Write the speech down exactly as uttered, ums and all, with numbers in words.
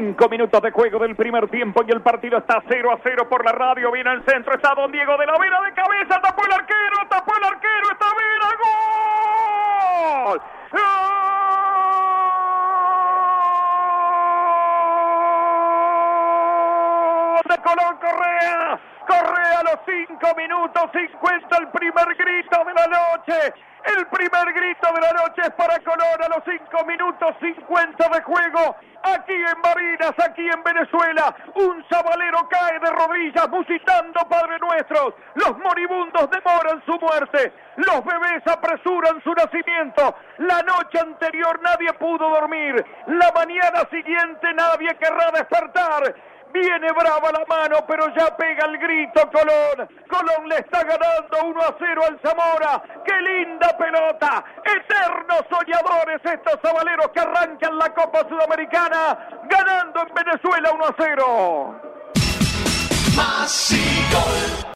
Cinco minutos de juego del primer tiempo y el partido está cero a cero por la radio. Viene al centro, está Don Diego de la Vera de cabeza, tapó el arquero, tapó el arquero, está Vera, ¡gol! ¡Gol de Colón Correa! Correa a los cinco minutos cincuenta, el primer grito de la noche. El primer grito de la noche es para Colón a los cinco minutos cincuenta de juego. Aquí en Barinas, aquí en Venezuela, un sabalero cae de rodillas musitando Padre Nuestro. Los moribundos demoran su muerte. Los bebés apresuran su nacimiento. La noche anterior nadie pudo dormir. La mañana siguiente nadie querrá despertar. Viene brava la mano, pero ya pega el grito Colón. Colón le está ganando uno a cero al Zamora. ¡Qué linda pelota! Eternos soñadores estos sabaleros que arrancan la Copa Sudamericana, ganando en Venezuela uno a cero. Más y gol.